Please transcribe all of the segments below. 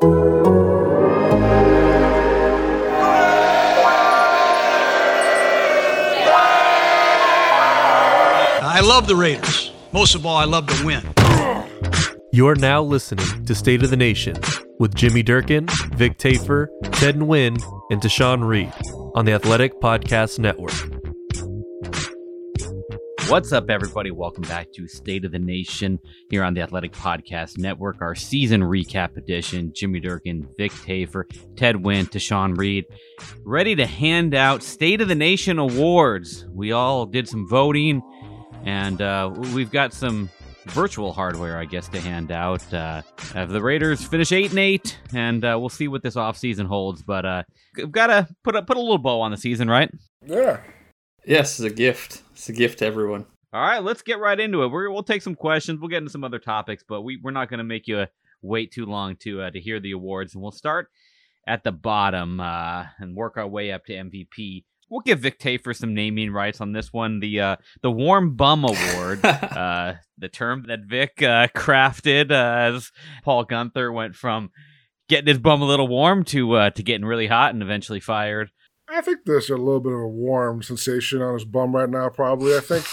I love the Raiders. Most of all, I love to win. You're now listening to State of the Nation with Jimmy Durkin, Vic Tafur, Ted Nguyen, and Tashawn Reed on the Athletic Podcast Network. What's up, everybody? Welcome back to State of the Nation here on the Athletic Podcast Network, our season recap edition. Jimmy Durkin, Vic Tafur, Ted Nguyen, Tashawn Reed, ready to hand out State of the Nation awards. We all did some voting, and we've got some virtual hardware, I guess, to hand out. Have the Raiders finish 8-8, and we'll see what this offseason holds. But we've got to put a little bow on the season, right? Yeah. Yes, it's a gift. It's a gift to everyone. All right, let's get right into it. We'll take some questions. We'll get into some other topics, but we're not going to make you wait too long to hear the awards. And we'll start at the bottom and work our way up to MVP. We'll give Vic Tafur some naming rights on this one. The Warm Bum Award, the term that Vic crafted as Paul Guenther went from getting his bum a little warm to getting really hot and eventually fired. I think there's a little bit of a warm sensation on his bum right now, probably, I think.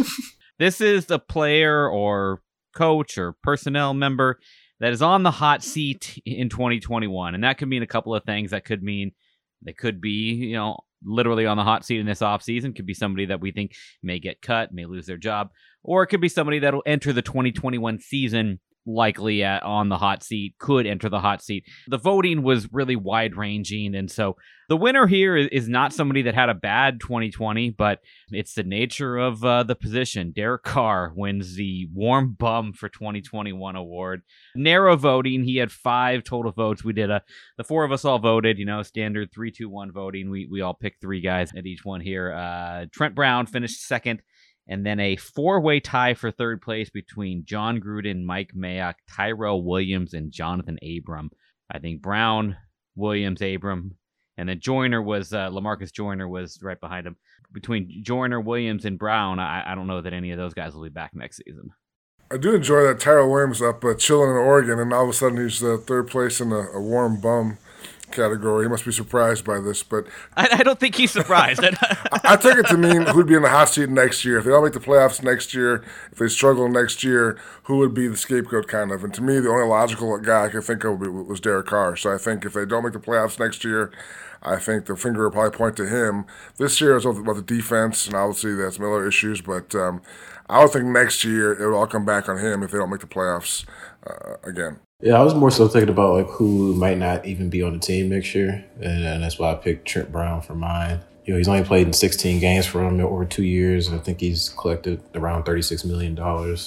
This is a player or coach or personnel member that is on the hot seat in 2021. And that could mean a couple of things. That could mean they could be, literally on the hot seat in this offseason. Could be somebody that we think may get cut, may lose their job. Or it could be somebody that will enter the 2021 season likely on the hot seat, could enter the hot seat. The voting was really wide-ranging, and so the winner here is not somebody that had a bad 2020, but it's the nature of the position. Derek Carr wins the Warm Bum for 2021 award. Narrow voting. He had 5 total votes. We did the 4 of us all voted, standard 3-2-1 voting. We all picked 3 guys at each one here. Trent Brown finished second. And then a 4-way tie for third place between John Gruden, Mike Mayock, Tyrell Williams, and Jonathan Abram. I think Brown, Williams, Abram, and then Lamarcus Joyner was right behind him. Between Joyner, Williams, and Brown, I don't know that any of those guys will be back next season. I do enjoy that Tyrell Williams up chilling in Oregon, and all of a sudden he's third place in a warm bum category. He must be surprised by this, but I don't think he's surprised. I take it to mean who'd be in the hot seat next year. If they don't make the playoffs next year, if they struggle next year, who would be the scapegoat kind of? And to me, the only logical guy I could think of was Derek Carr. So I think if they don't make the playoffs next year, I think the finger will probably point to him. This year is about the defense, and obviously that's Miller issues, but I would think next year it will all come back on him if they don't make the playoffs again. Yeah, I was more so thinking about who might not even be on the team next year, and that's why I picked Trent Brown for mine. He's only played in 16 games for him over 2 years, and I think he's collected around $36 million.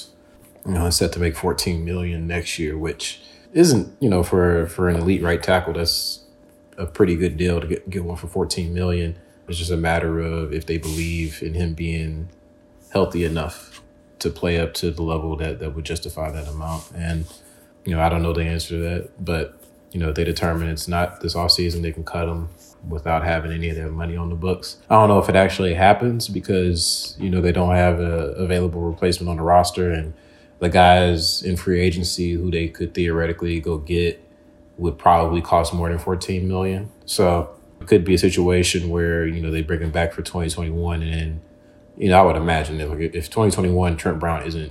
He's set to make $14 million next year, which isn't, for an elite right tackle, that's a pretty good deal to get one for $14 million. It's just a matter of if they believe in him being healthy enough to play up to the level that would justify that amount. And I don't know the answer to that, but, if they determine it's not this offseason, they can cut him without having any of their money on the books. I don't know if it actually happens because, they don't have a available replacement on the roster, and the guys in free agency who they could theoretically go get would probably cost more than $14 million. So it could be a situation where, they bring him back for 2021, and I would imagine that if 2021 Trent Brown isn't,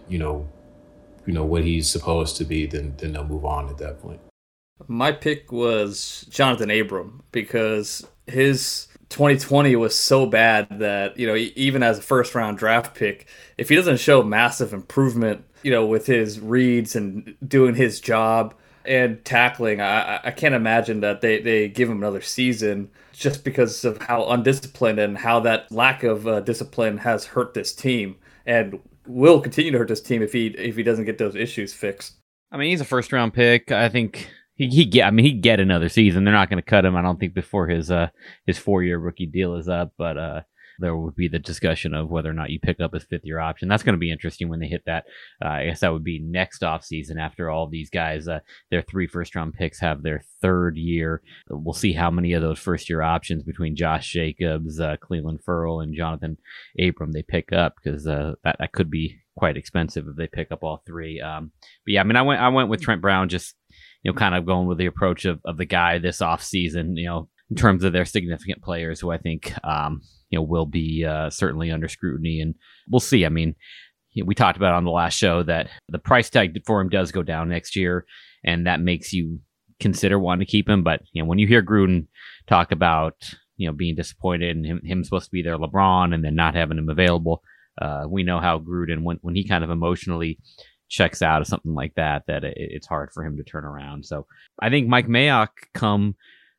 what he's supposed to be, then they'll move on at that point. My pick was Jonathan Abram because his 2020 was so bad that, even as a first-round draft pick, if he doesn't show massive improvement, with his reads and doing his job and tackling, I can't imagine that they give him another season just because of how undisciplined and how that lack of discipline has hurt this team and will continue to hurt this team if he doesn't get those issues fixed. I mean, he's a first-round pick. I think he'd get another season. They're not going to cut him, I don't think, before his 4-year rookie deal is up. But there would be the discussion of whether or not you pick up his 5th-year option. That's going to be interesting when they hit that. I guess that would be next offseason after all these guys, their 3 first-round picks have their 3rd year. We'll see how many of those first-year options between Josh Jacobs, Cleveland Ferrell, and Jonathan Abram they pick up, because that could be quite expensive if they pick up all 3. But yeah, I mean, I went with Trent Brown just kind of going with the approach of the guy this offseason, in terms of their significant players who I think, will be certainly under scrutiny. And we'll see. I mean, we talked about on the last show that the price tag for him does go down next year, and that makes you consider wanting to keep him. But, when you hear Gruden talk about, being disappointed and him supposed to be their LeBron and then not having him available, we know how Gruden, when he kind of emotionally checks out of something like that it's hard for him to turn around. So I think Mike Mayock come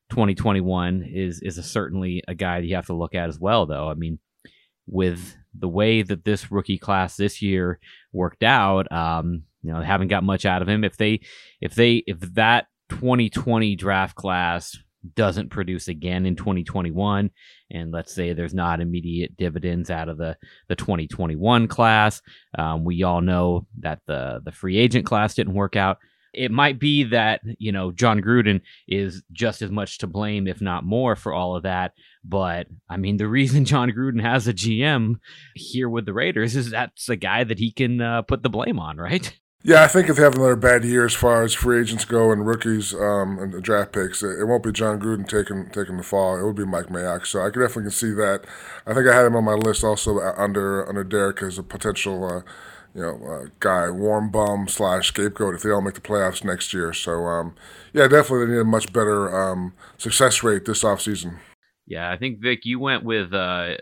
2021 is certainly a guy that you have to look at as well, though. I mean, with the way that this rookie class this year worked out, haven't got much out of him. If that 2020 draft class doesn't produce again in 2021, and let's say there's not immediate dividends out of the 2021 class, we all know that the free agent class didn't work out. It might be that, John Gruden is just as much to blame, if not more, for all of that. But, I mean, the reason John Gruden has a GM here with the Raiders is that's a guy that he can put the blame on, right? Yeah, I think if they have another bad year as far as free agents go and rookies and the draft picks, it won't be John Gruden taking the fall. It would be Mike Mayock. So I definitely can see that. I think I had him on my list also under Derek as a potential guy, warm bum / scapegoat if they all make the playoffs next year. So, definitely they need a much better success rate this offseason. Yeah, I think, Vic, you went with a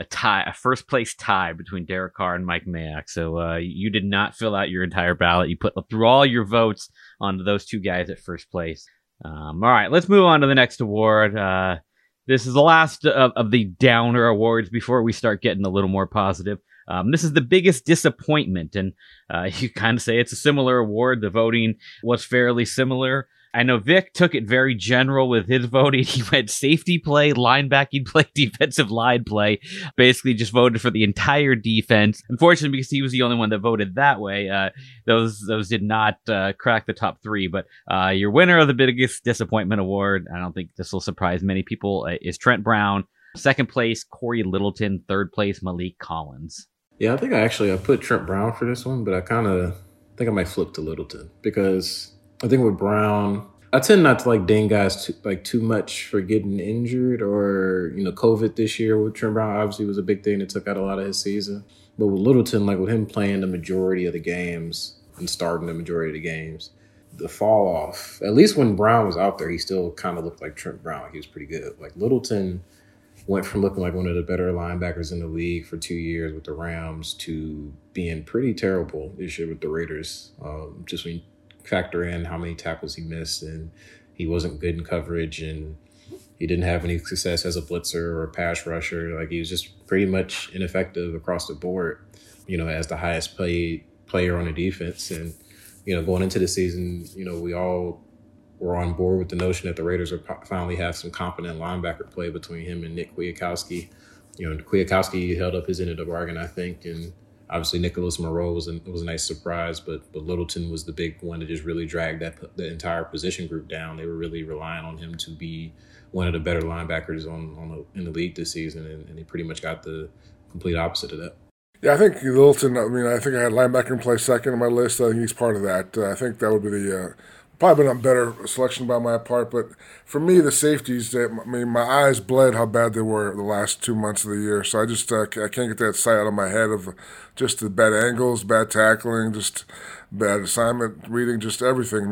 first place tie between Derek Carr and Mike Mayock. So you did not fill out your entire ballot. You threw all your votes onto those two guys at first place. All right, let's move on to the next award. This is the last of the downer awards before we start getting a little more positive. This is the biggest disappointment, and you kind of say it's a similar award. The voting was fairly similar. I know Vic took it very general with his voting. He went safety play, linebacking play, defensive line play. Basically just voted for the entire defense. Unfortunately, because he was the only one that voted that way, those did not crack the top three. But your winner of the biggest disappointment award, I don't think this will surprise many people, is Trent Brown. Second place, Corey Littleton. Third place, Malik Collins. Yeah, I think I put Trent Brown for this one, but I think I might flip to Littleton because I think with Brown, I tend not to ding guys too much for getting injured or, COVID this year with Trent Brown obviously was a big thing that took out a lot of his season. But with Littleton, with him playing the majority of the games and starting the majority of the games, the fall off, at least when Brown was out there, he still kind of looked like Trent Brown. He was pretty good. Littleton went from looking like one of the better linebackers in the league for 2 years with the Rams to being pretty terrible this year with the Raiders. Just when you factor in how many tackles he missed, and he wasn't good in coverage, and he didn't have any success as a blitzer or a pass rusher. He was just pretty much ineffective across the board, as the highest paid player on the defense. And, going into the season, we all were on board with the notion that the Raiders would finally have some competent linebacker play between him and Nick Kwiatkowski. Kwiatkowski held up his end of the bargain, I think, and obviously Nicholas Moreau was a nice surprise, but Littleton was the big one that just really dragged the entire position group down. They were really relying on him to be one of the better linebackers in the league this season, and he pretty much got the complete opposite of that. Yeah, I think Littleton, I think I had linebacker play second on my list. I think he's part of that. I think that would be probably been a better selection by my part, but for me, the safeties, my eyes bled how bad they were the last 2 months of the year. So I just I can't get that sight out of my head of just the bad angles, bad tackling, just bad assignment reading, just everything.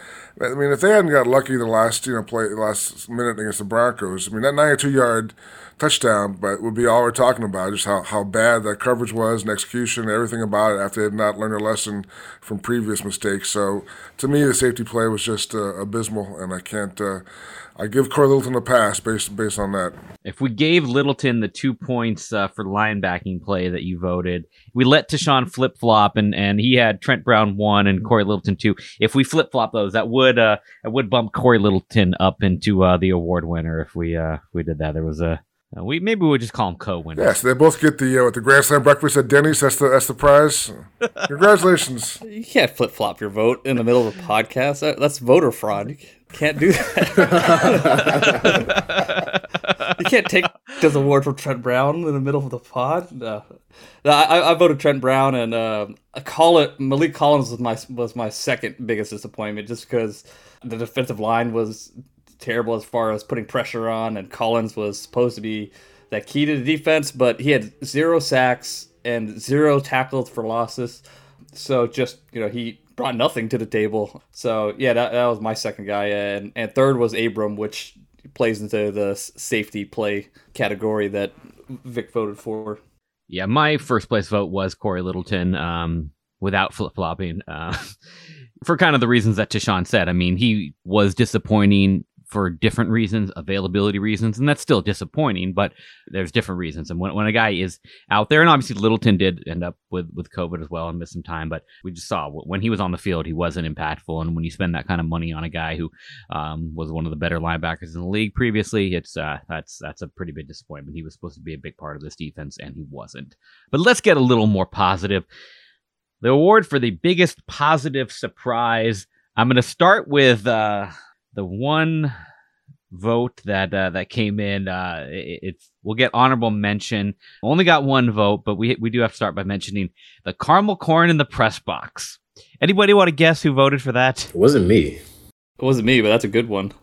If they hadn't got lucky the last last minute against the Broncos, that 92-yard touchdown, but would be all we're talking about, just how bad that coverage was and execution, everything about it after they had not learned a lesson from previous mistakes. So to me, the safety play was just abysmal, and I can't. I give Corey Littleton a pass based on that. If we gave Littleton the 2 points for linebacking play that you voted, we let Tashawn flip-flop, and he had Trent Brown 1 and Corey Littleton 2. If we flip-flop those, that would bump Corey Littleton up into the award winner if we did that. There was a maybe we'll just call them co-winners. Yes, they both get the Grand Slam breakfast at Denny's. That's the prize. Congratulations. You can't flip-flop your vote in the middle of a podcast. That's voter fraud. You can't do that. You can't take This award for Trent Brown in the middle of the pod. No, I voted Trent Brown, and Malik Collins was my second biggest disappointment, just because the defensive line was terrible as far as putting pressure on, and Collins was supposed to be that key to the defense, but he had 0 sacks and 0 tackles for losses. So just, he brought nothing to the table. So yeah, that was my second guy, and third was Abram, which plays into the safety play category that Vic voted for. Yeah, my first place vote was Corey Littleton, without flip-flopping, for kind of the reasons that Tashawn said. I mean, he was disappointing for different reasons, availability reasons, and that's still disappointing, but there's different reasons. And when a guy is out there, and obviously Littleton did end up with COVID as well and missed some time, but we just saw when he was on the field, he wasn't impactful. And when you spend that kind of money on a guy who was one of the better linebackers in the league previously, it's that's a pretty big disappointment. He was supposed to be a big part of this defense, and he wasn't. But let's get a little more positive. The award for the biggest positive surprise, I'm going to start with the one vote that came in. We'll get honorable mention. Only got one vote, but we do have to start by mentioning the caramel corn in the press box. Anybody want to guess who voted for that? It wasn't me. It wasn't me, but that's a good one.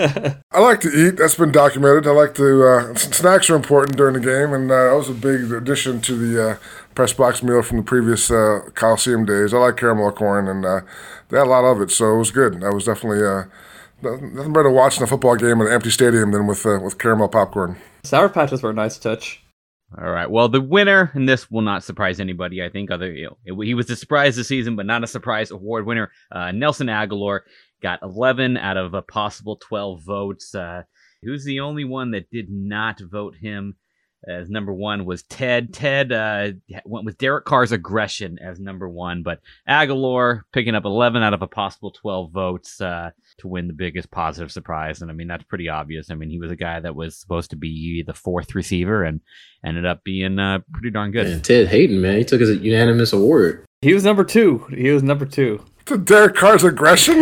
I like to eat. That's been documented. I like to. Snacks are important during the game, and that was a big addition to the press box meal from the previous Coliseum days. I like caramel corn, and they had a lot of it, so it was good. I was definitely nothing better watching a football game in an empty stadium than with caramel popcorn. Sour Patches were a nice touch. All right. Well, the winner, and this will not surprise anybody, I think. He was a surprise this season, but not a surprise award winner. Nelson Agholor got 11 out of a possible 12 votes. Who's the only one that did not vote him as number one was Ted. Ted went with Derek Carr's aggression as number one, but Agholor picking up 11 out of a possible 12 votes to win the biggest positive surprise. And I mean, that's pretty obvious. I mean, he was a guy that was supposed to be the fourth receiver and ended up being pretty darn good. And Ted Hayden, man, he took his unanimous award. He was number two. To Derek Carr's aggression?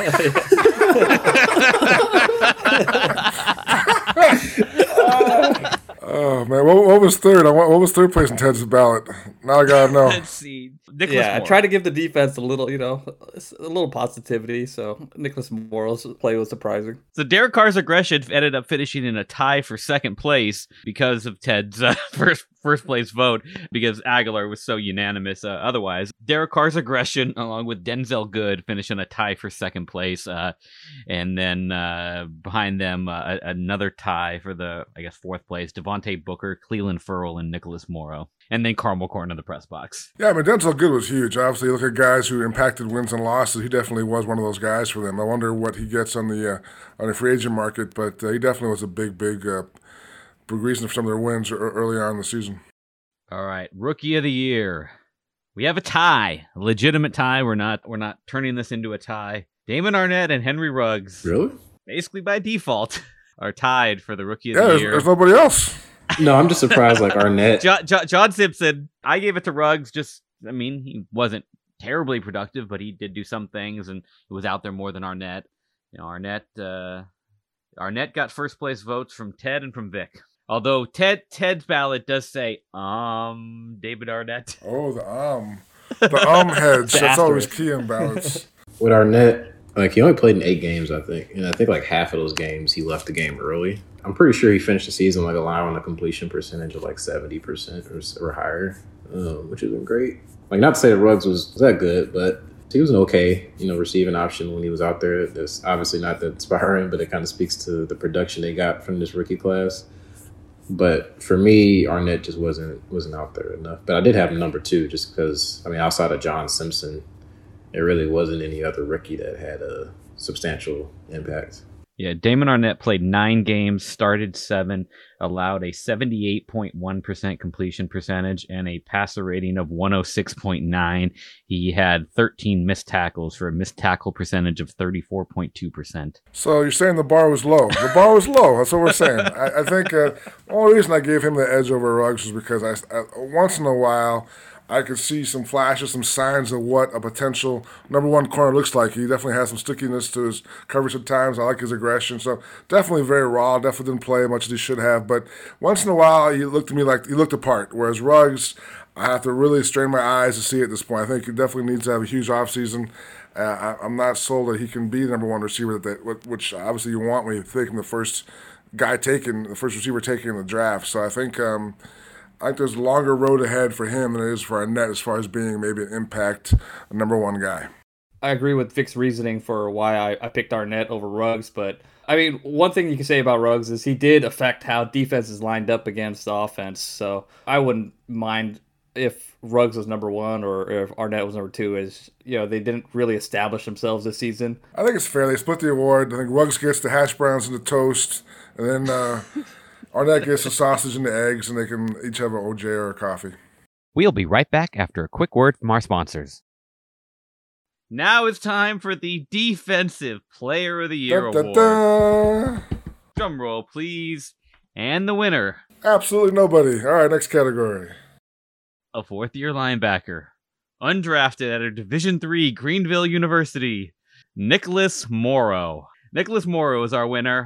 Oh, man. What was third? What was third place in Ted's ballot? Now I got to know. Let's see. Nicholas Moore. I tried to give the defense a little positivity, so Nicholas Moore's play was surprising. So Derek Carr's aggression ended up finishing in a tie for second place because of Ted's first place vote, because Agholor was so unanimous otherwise. Derek Carr's aggression, along with Denzel Good, finished in a tie for second place. And then behind them, another tie for the, fourth place, Devontae Booker, Cleveland Ferrell, and Nicholas Morrow. And then Caramel Corn in the press box. Yeah, I mean, Denzel Good was huge. Obviously, you look at guys who impacted wins and losses. He definitely was one of those guys for them. I wonder what he gets on the free agent market, but he definitely was a big reason for some of their wins early on in the season. All right, Rookie of the Year. We have a tie, a legitimate tie. We're not turning this into a tie. Damon Arnett and Henry Ruggs, really, basically by default, are tied for the Rookie of the Year. There's nobody else. No, I'm just surprised. Like Arnett, John Simpson. I gave it to Ruggs. He wasn't terribly productive, but he did do some things, and he was out there more than Arnett. Arnett got first place votes from Ted and from Vic. Although Ted's ballot does say David Arnett. Oh, the heads. That's always key in ballots. With Arnett, he only played in 8 games, I think, and I think half of those games he left the game early. I'm pretty sure he finished the season allowing a completion percentage of 70% or higher, which has been great. Not to say that Ruggs was that good, but he was an okay, receiving option when he was out there. That's obviously not that inspiring, but it kind of speaks to the production they got from this rookie class. But for me, Arnett just wasn't out there enough. But I did have him number 2 just because, outside of John Simpson, there really wasn't any other rookie that had a substantial impact. Yeah, Damon Arnett played 9 games, started 7, allowed a 78.1% completion percentage and a passer rating of 106.9. He had 13 missed tackles for a missed tackle percentage of 34.2%. So you're saying the bar was low. The bar was low. That's what we're saying. I think the only reason I gave him the edge over Ruggs was because I once in a while I could see some flashes, some signs of what a potential number one corner looks like. He definitely has some stickiness to his coverage at times. I like his aggression. So definitely very raw. Definitely didn't play as much as he should have. But once in a while, he looked to me like he looked apart. Whereas Ruggs, I have to really strain my eyes to see it at this point. I think he definitely needs to have a huge offseason. I'm not sold that he can be the number one receiver, which obviously you want when you take him the first receiver taken in the draft. So I think there's a longer road ahead for him than it is for Arnett as far as being maybe an impact number one guy. I agree with Vic's reasoning for why I picked Arnett over Ruggs, but I mean, one thing you can say about Ruggs is he did affect how defenses lined up against the offense. So I wouldn't mind if Ruggs was number one or if Arnett was number two, as they didn't really establish themselves this season. I think it's fair. They split the award. I think Ruggs gets the hash browns and the toast, and then Arnett gets the sausage and the eggs, and they can each have an OJ or a coffee. We'll be right back after a quick word from our sponsors. Now it's time for the Defensive Player of the Year award. Drum roll, please. And the winner. Absolutely nobody. All right, next category. A fourth-year linebacker, undrafted at a Division III Greenville University, Nicholas Morrow. Nicholas Morrow is our winner.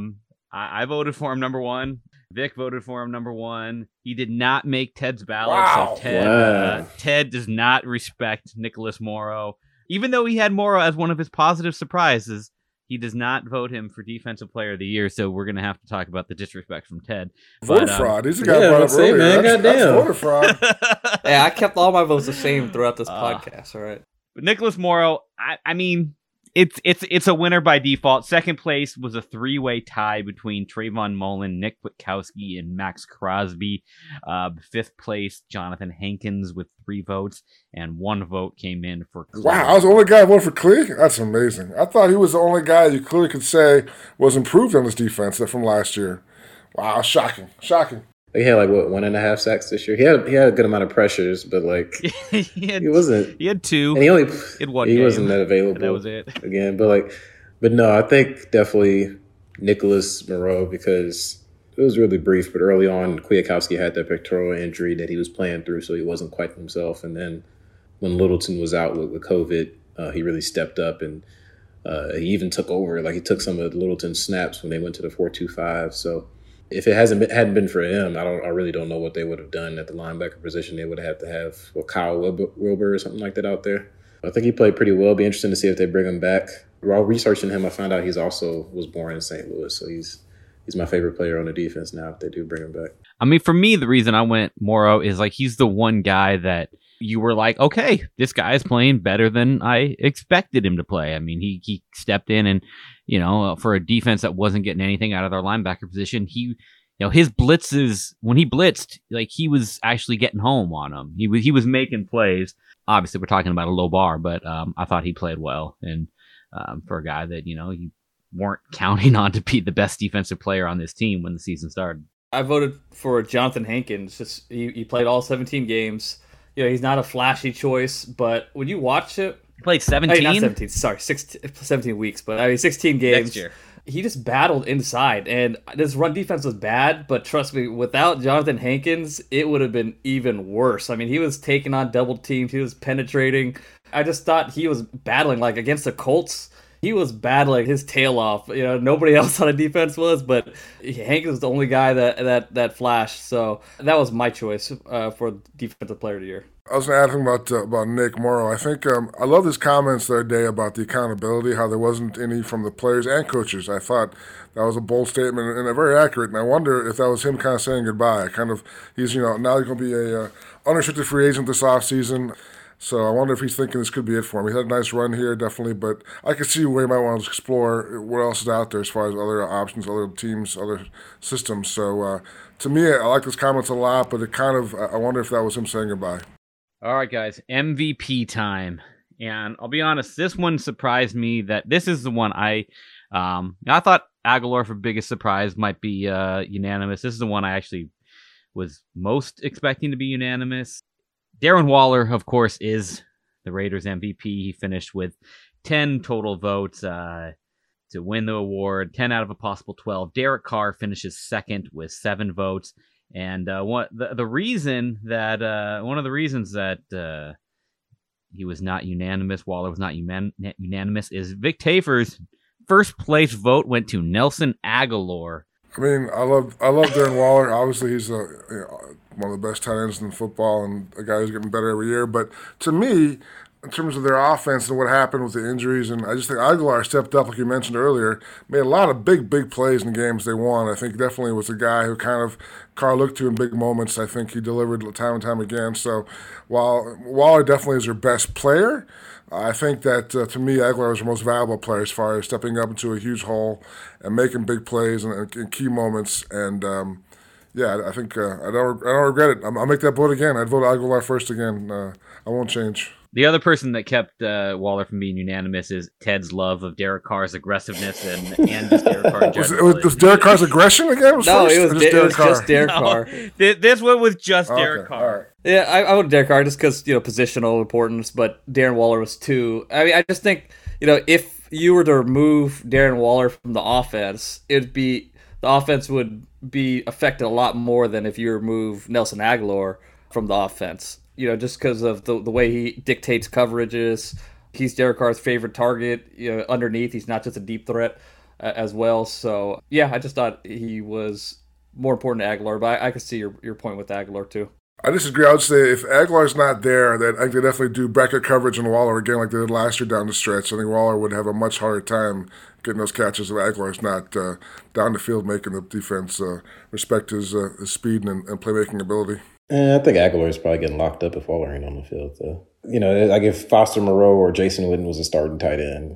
I voted for him number one. Vic voted for him number one. He did not make Ted's ballot, wow. So Ted does not respect Nicholas Morrow. Even though he had Morrow as one of his positive surprises, he does not vote him for Defensive Player of the Year, so we're going to have to talk about the disrespect from Ted. Voter fraud. He's a guy brought up earlier. Man, that's voter fraud. Yeah, I kept all my votes the same throughout this podcast. All right. But Nicholas Morrow, I mean, it's a winner by default. Second place was a three-way tie between Trayvon Mullen, Nick Witkowski, and Max Crosby. Fifth place, Jonathan Hankins with 3 votes, and 1 vote came in for Clear. Wow, I was the only guy who voted for Clear? That's amazing. I thought he was the only guy you clearly could say was improved on this defense from last year. Wow, shocking. He had 1.5 sacks this year. He had a good amount of pressures, but he wasn't. He had 2. And he only in one he game. wasn't that available. That was it. Again, but no, I think definitely Nicholas Morrow, because it was really brief. But early on, Kwiatkowski had that pectoral injury that he was playing through, so he wasn't quite himself. And then when Littleton was out with COVID, he really stepped up, and he even took over. He took some of Littleton's snaps when they went to the 4-2-5. So if it hadn't been for him, I really don't know what they would have done at the linebacker position. They would have to have Kyle Wilbur or something like that out there. I think he played pretty well. It'll be interesting to see if they bring him back. While researching him, I found out he's also was born in St. Louis, so he's my favorite player on the defense now if they do bring him back. I mean, for me, the reason I went Morrow is he's the one guy that you were like, okay, this guy is playing better than I expected him to play. I mean, he stepped in and, for a defense that wasn't getting anything out of their linebacker position, his blitzes, when he blitzed, he was actually getting home on them. He was making plays. Obviously, we're talking about a low bar, but I thought he played well. And for a guy that, you weren't counting on to be the best defensive player on this team when the season started. I voted for Jonathan Hankins. Just he played all 17 games. He's not a flashy choice, but when you watch it, He played 17? Not 17, sorry, 17 weeks, but 16 games. Next year. He just battled inside, and this run defense was bad, but trust me, without Jonathan Hankins, it would have been even worse. I mean, he was taking on double teams, he was penetrating. I just thought he was battling, against the Colts. He was battling his tail off. Nobody else on the defense was, but Hankins was the only guy that flashed. So that was my choice for Defensive Player of the Year. I was going to add something about Nick Morrow. I think I love his comments the other day about the accountability, how there wasn't any from the players and coaches. I thought that was a bold statement and very accurate. And I wonder if that was him kind of saying goodbye. He's now he's going to be a unrestricted free agent this offseason. So I wonder if he's thinking this could be it for him. He had a nice run here, definitely, but I could see where he might want to explore what else is out there as far as other options, other teams, other systems. So to me, I like his comments a lot, but I wonder if that was him saying goodbye. All right, guys, MVP time. And I'll be honest, this one surprised me that this is the one I thought Aguilar for biggest surprise might be unanimous. This is the one I actually was most expecting to be unanimous. Darren Waller, of course, is the Raiders MVP. He finished with 10 total votes to win the award, 10 out of a possible 12. Derek Carr finishes second with 7 votes. And one of the reasons that he was not unanimous, Waller was not unanimous, is Vic Tafer's first place vote went to Nelson Aguilar. I mean, I love Darren Waller. Obviously, he's one of the best tight ends in football and a guy who's getting better every year. But to me, in terms of their offense and what happened with the injuries, and I just think Aguilar stepped up, like you mentioned earlier, made a lot of big plays in games they won. I think definitely was a guy who kind of Carr looked to in big moments. I think he delivered time and time again. So while Waller definitely is their best player, I think that, to me, Aguilar was the most valuable player as far as stepping up into a huge hole and making big plays in key moments. And, I think I don't regret it. I'll make that vote again. I'd vote Aguilar first again. I won't change. The other person that kept Waller from being unanimous is Ted's love of Derek Carr's aggressiveness and just Derek Carr in general. Was Derek Carr's aggression again? It was just Derek Carr. This one was just Derek Carr. Right. Yeah, I would Derek Carr just because, positional importance, but Darren Waller was too. I mean, I just think, if you were to remove Darren Waller from the offense, the offense would be affected a lot more than if you remove Nelson Aguilar from the offense. Just because of the way he dictates coverages. He's Derek Carr's favorite target. Underneath, he's not just a deep threat as well. So, I just thought he was more important to Aguilar, but I could see your point with Aguilar too. I disagree. I would say if Aguilar's not there, that I think they definitely do bracket coverage on Waller again like they did last year down the stretch. I think Waller would have a much harder time getting those catches if Aguilar's not down the field making the defense respect his speed and playmaking ability. I think Aguilar is probably getting locked up if Waller ain't on the field, though. Like if Foster Moreau or Jason Witten was a starting tight end,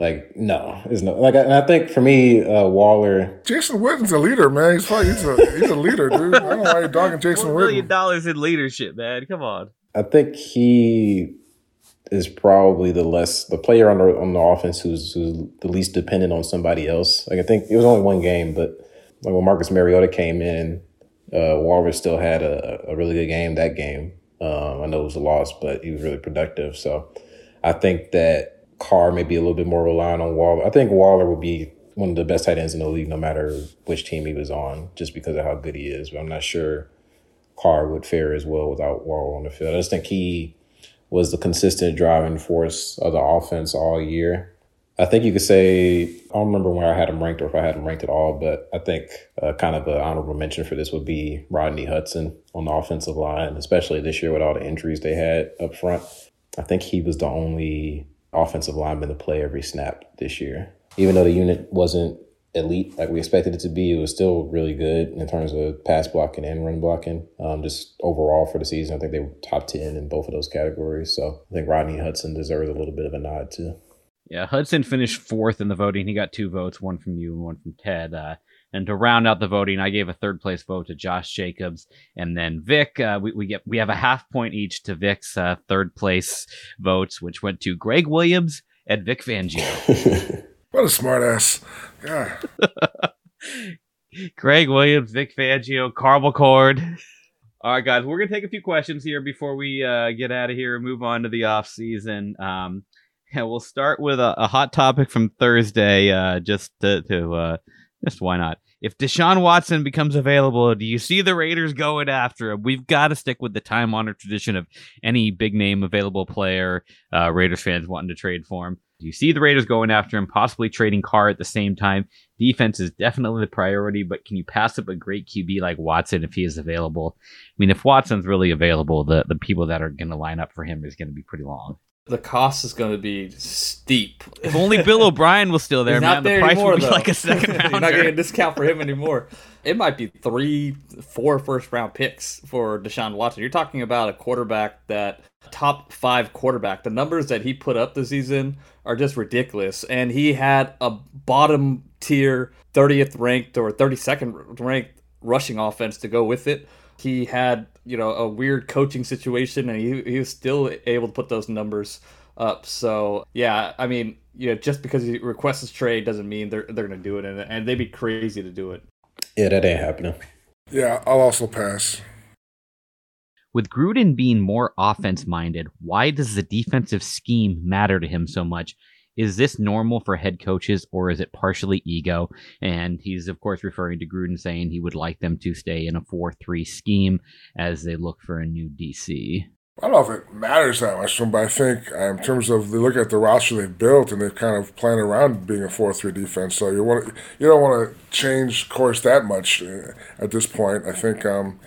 no, it's no. And I think for me, Waller. Jason Witten's a leader, man. He's a leader, dude. I don't know why you're dogging Jason Witten. $1 million in leadership, man. Come on. I think he is probably the player on the offense who's the least dependent on somebody else. I think it was only one game, but when Marcus Mariota came in. Waller still had a really good game that game. I know it was a loss, but he was really productive. So I think that Carr may be a little bit more reliant on Waller. I think Waller would be one of the best tight ends in the league no matter which team he was on just because of how good he is. But I'm not sure Carr would fare as well without Waller on the field. I just think he was the consistent driving force of the offense all year. I think you could say, I don't remember where I had him ranked or if I had him ranked at all, but I think kind of an honorable mention for this would be Rodney Hudson on the offensive line, especially this year with all the injuries they had up front. I think he was the only offensive lineman to play every snap this year. Even though the unit wasn't elite like we expected it to be, it was still really good in terms of pass blocking and run blocking. Just overall for the season, I think they were top 10 in both of those categories. So I think Rodney Hudson deserves a little bit of a nod too. Yeah, Hudson finished fourth in the voting. He got 2 votes, one from you and one from Ted. And to round out the voting, I gave a third place vote to Josh Jacobs, and then Vic. We have a half point each to Vic's third place votes, which went to Greg Williams and Vic Fangio. What a smart ass! Yeah. Greg Williams, Vic Fangio, Carl McCord. All right, guys, we're gonna take a few questions here before we get out of here and move on to the off season. Yeah, we'll start with a hot topic from Thursday, just why not? If Deshaun Watson becomes available, do you see the Raiders going after him? We've got to stick with the time-honored tradition of any big-name available player, Raiders fans wanting to trade for him. Do you see the Raiders going after him, possibly trading Carr at the same time? Defense is definitely the priority, but can you pass up a great QB like Watson if he is available? I mean, if Watson's really available, the people that are going to line up for him is going to be pretty long. The cost is going to be steep. If only Bill O'Brien was still there, He's man, not there the price anymore, would be though. like a second rounder. You're not getting a discount for him anymore. It might be 3-4 first-round picks for Deshaun Watson. You're talking about a quarterback that top 5 quarterback. The numbers that he put up this season are just ridiculous. And he had a bottom-tier 30th ranked or 32nd ranked rushing offense to go with it. He had, a weird coaching situation, and he was still able to put those numbers up. So, yeah, I mean, just because he requests his trade doesn't mean they're going to do it, and they'd be crazy to do it. Yeah, that ain't happening. Yeah, I'll also pass. With Gruden being more offense-minded, why does the defensive scheme matter to him so much? Is this normal for head coaches, or is it partially ego? And he's, of course, referring to Gruden, saying he would like them to stay in a 4-3 scheme as they look for a new DC. I don't know if it matters that much to them, but I think in terms of they look at the roster they've built and they've kind of planned around being a 4-3 defense. So you don't want to change course that much at this point. I think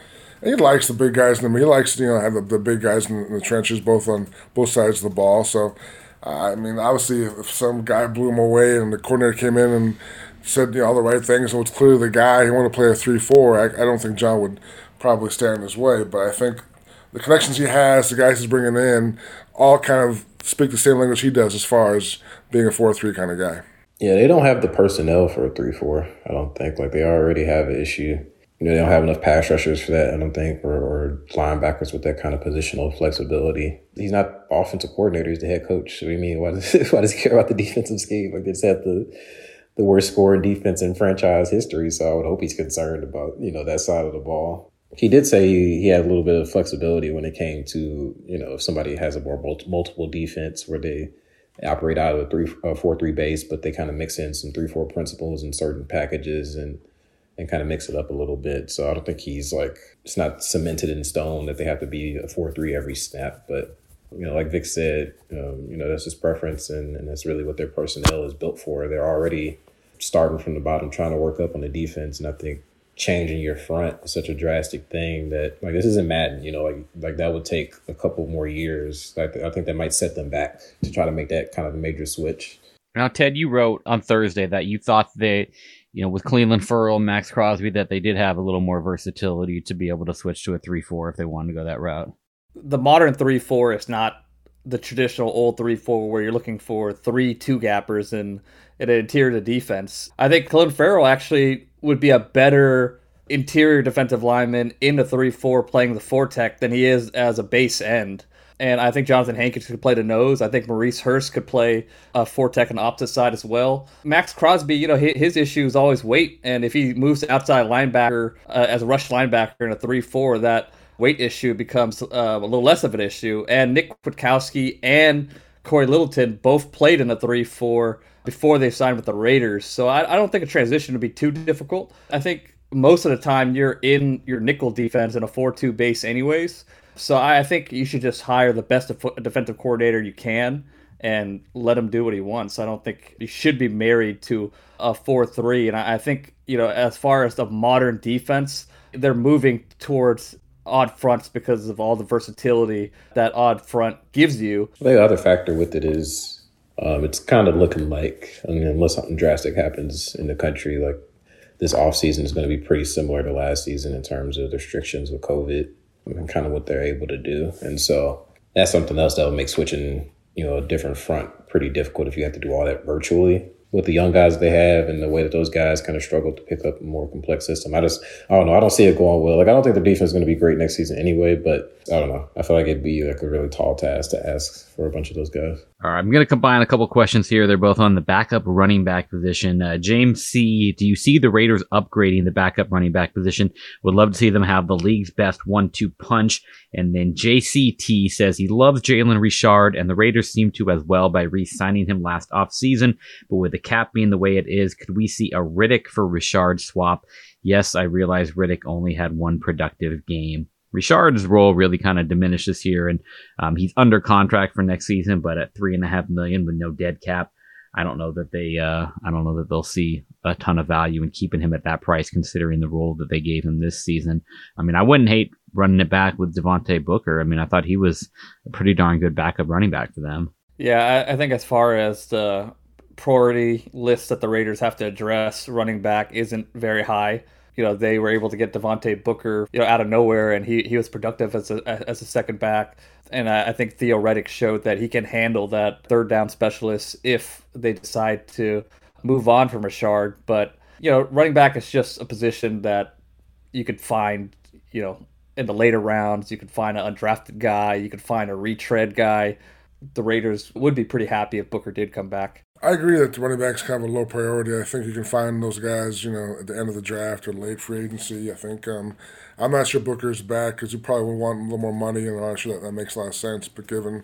he likes the big guys in them. He likes have the big guys in the trenches, both on both sides of the ball. So I mean, obviously, if some guy blew him away and the coordinator came in and said all the right things, and was clearly the guy he wanted to play a 3-4, I don't think John would probably stand in his way. But I think the connections he has, the guys he's bringing in, all kind of speak the same language he does as far as being a 4-3 kind of guy. Yeah, they don't have the personnel for a 3-4, I don't think. Like, they already have an issue. They don't have enough pass rushers for that, I don't think, or linebackers with that kind of positional flexibility. He's not offensive coordinator, he's the head coach. So, I mean, why does he care about the defensive scheme? Like, they just had the worst scoring defense in franchise history, so I would hope he's concerned about, that side of the ball. He did say he had a little bit of flexibility when it came to, if somebody has a more multiple defense where they operate out of a 4-3 base, but they kind of mix in some 3-4 principles in certain packages and kind of mix it up a little bit. So I don't think it's not cemented in stone that they have to be a 4-3 every snap. But, like Vic said, that's his preference and that's really what their personnel is built for. They're already starting from the bottom, trying to work up on the defense. And I think changing your front is such a drastic thing that, like, this isn't Madden, like that would take a couple more years. I think that might set them back to try to make that kind of a major switch. Now, Ted, you wrote on Thursday that you thought they, with Cleveland Ferrell and Max Crosby, that they did have a little more versatility to be able to switch to a 3-4 if they wanted to go that route. The modern 3-4 is not the traditional old 3-4 where you're looking for 3 two-gappers and an interior defense. I think Cleveland Ferrell actually would be a better interior defensive lineman in the 3-4 playing the 4-tech than he is as a base end. And I think Jonathan Hankins could play the nose. I think Maurice Hurst could play a 4-tech on the opposite side as well. Max Crosby, his issue is always weight. And if he moves to outside linebacker as a rush linebacker in a 3-4, that weight issue becomes a little less of an issue. And Nick Kwiatkowski and Corey Littleton both played in a 3-4 before they signed with the Raiders. So I don't think a transition would be too difficult. I think most of the time you're in your nickel defense in a 4-2 base anyways. So I think you should just hire the best defensive coordinator you can and let him do what he wants. I don't think he should be married to a 4-3. And I think, as far as the modern defense, they're moving towards odd fronts because of all the versatility that odd front gives you. I think the other factor with it is it's kind of looking like, unless something drastic happens in the country, like this offseason is going to be pretty similar to last season in terms of the restrictions with COVID and kind of what they're able to do. And so that's something else that will make switching, a different front pretty difficult if you have to do all that virtually. With the young guys they have and the way that those guys kind of struggle to pick up a more complex system. I don't know. I don't see it going well. Like, I don't think the defense is going to be great next season anyway, but I don't know. I feel like it'd be like a really tall task to ask for a bunch of those guys. All right, I'm going to combine a couple questions here. They're both on the backup running back position. James C., do you see the Raiders upgrading the backup running back position? Would love to see them have the league's best 1-2 punch. And then JCT says he loves Jalen Richard, and the Raiders seem to as well by re-signing him last offseason. But with the cap being the way it is, could we see a Riddick for Richard swap? Yes, I realize Riddick only had one productive game. Richard's role really kind of diminished this year, and he's under contract for next season, but at $3.5 million with no dead cap, I don't know that they'll see a ton of value in keeping him at that price, considering the role that they gave him this season. I mean, I wouldn't hate running it back with Devontae Booker. I mean, I thought he was a pretty darn good backup running back for them. Yeah, I think as far as the priority list that the Raiders have to address, running back isn't very high. They were able to get Devontae Booker, out of nowhere, and he was productive as a second back. And I think Theo Riddick showed that he can handle that third down specialist if they decide to move on from Richard. But, running back is just a position that you could find, in the later rounds. You could find an undrafted guy. You could find a retread guy. The Raiders would be pretty happy if Booker did come back. I agree that the running back's kind of a low priority. I think you can find those guys, at the end of the draft or late free agency. I think I'm not sure Booker's back because you probably would want a little more money, and I'm not sure that makes a lot of sense. But given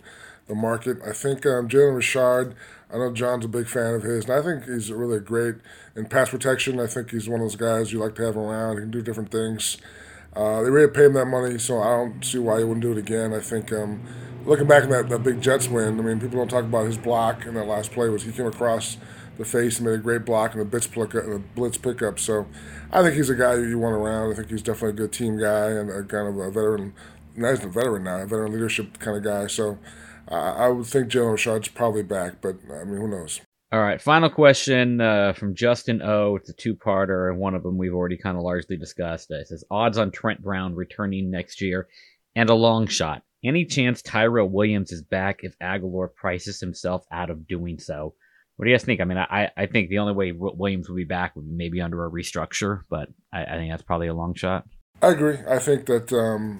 the market. I think Jalen Richard, I know John's a big fan of his, and I think he's really great in pass protection. I think he's one of those guys you like to have around. He can do different things. They already paid him that money, so I don't see why he wouldn't do it again. I think looking back at that big Jets win, I mean, people don't talk about his block in that last play. Was he came across the face and made a great block and a blitz pickup. So I think he's a guy you want around. I think he's definitely a good team guy and a kind of a veteran. Not even a veteran now, a veteran leadership kind of guy. So I would think Jalen Richard's probably back, but I mean, who knows? All right, final question from Justin O. It's a two-parter, and one of them we've already kind of largely discussed. It says, odds on Trent Brown returning next year and a long shot. Any chance Tyrell Williams is back if Aguilar prices himself out of doing so? What do you guys think? I mean, I think the only way Williams would be back would be maybe under a restructure, but I think that's probably a long shot. I agree. I think that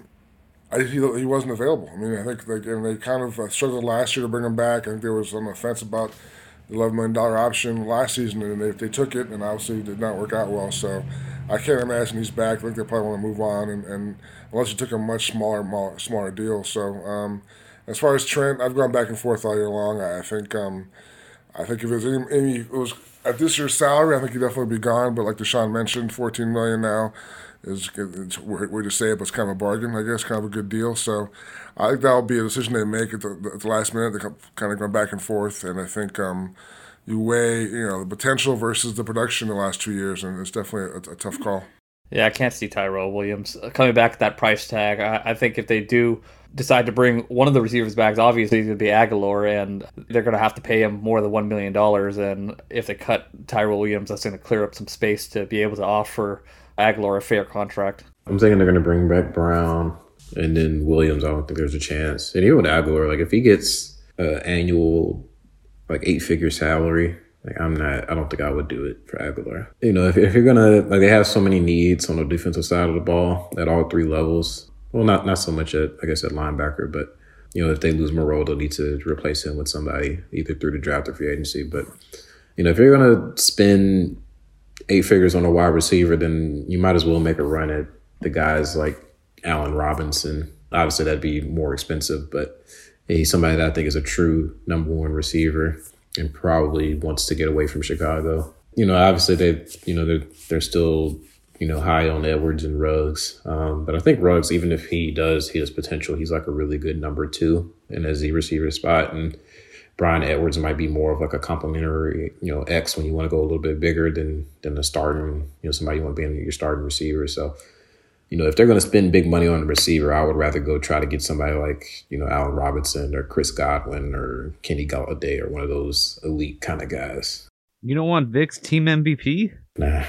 he wasn't available. I mean, I think they kind of struggled last year to bring him back. I think there was on the fence about the $11 million option last season, and they took it, and obviously it did not work out well. So I can't imagine he's back. I think they probably want to move on, and unless you took a much smaller deal. So as far as Trent, I've gone back and forth all year long. I think if it was at this year's salary, I think he'd definitely be gone. But like Deshaun mentioned, $14 million now is we're to say it, but it's kind of a bargain, I guess, kind of a good deal. So I think that'll be a decision they make at the last minute. They kind of go back and forth, and I think you weigh the potential versus the production in the last 2 years, and it's definitely a tough call. Yeah, I can't see Tyrell Williams coming back at that price tag. I think if they do decide to bring one of the receivers back, obviously it's going to be Aguilar, and they're going to have to pay him more than $1 million. And if they cut Tyrell Williams, that's going to clear up some space to be able to offer Aguilar a fair contract. I'm thinking they're going to bring back Brown, and then Williams, I don't think there's a chance. And even with Aguilar, like if he gets an annual like 8-figure salary, like I don't think I would do it for Aguilar. If you're gonna they have so many needs on the defensive side of the ball at all three levels. Well, not so much at linebacker, but if they lose Moreau, they'll need to replace him with somebody either through the draft or free agency. But if you're gonna spend 8 figures on a wide receiver, then you might as well make a run at the guys like Allen Robinson. Obviously, that'd be more expensive, but he's somebody that I think is a true number one receiver and probably wants to get away from Chicago. Obviously they're still high on Edwards and Ruggs, but I think Ruggs, even if he has potential, he's like a really good number 2 in a Z receiver spot, and Brian Edwards might be more of like a complimentary X when you want to go a little bit bigger than the starting somebody you want to be in your starting receiver. So if they're going to spend big money on a receiver, I would rather go try to get somebody like, Allen Robinson or Chris Godwin or Kenny Golladay or one of those elite kind of guys. You don't want Vic's team MVP? Nah.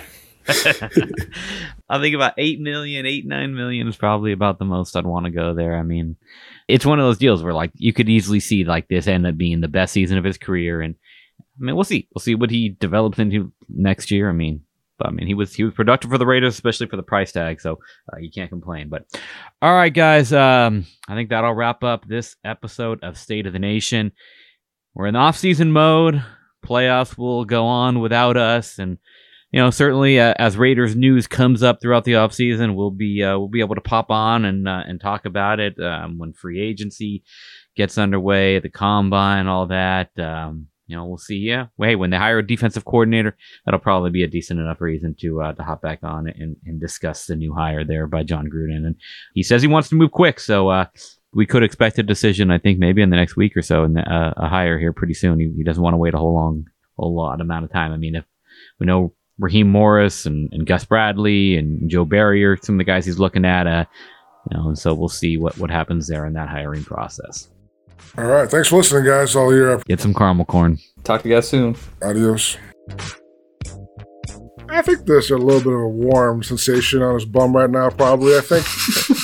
I think about 9 million is probably about the most I'd want to go there. I mean, it's one of those deals where like you could easily see like this end up being the best season of his career. And I mean, we'll see what he develops into next year. He was productive for the Raiders, especially for the price tag, so you can't complain. But all right, guys, I think that'll wrap up this episode of State of the Nation. We're in off-season mode. Playoffs will go on without us, and certainly as Raiders news comes up throughout the off-season, we'll be able to pop on and talk about it when free agency gets underway, the combine, all that. We'll see. Yeah. Hey, when they hire a defensive coordinator, that'll probably be a decent enough reason to hop back on and discuss the new hire there by John Gruden. And he says he wants to move quick, so we could expect a decision, I think, maybe in the next week or so, and a hire here pretty soon. He doesn't want to wait a whole lot amount of time. I mean, if we know Raheem Morris and Gus Bradley and Joe Barry are some of the guys he's looking at, and so we'll see what happens there in that hiring process. All right. Thanks for listening, guys. All year. Get some caramel corn. Talk to you guys soon. Adios. I think there's a little bit of a warm sensation on his bum right now, probably. I think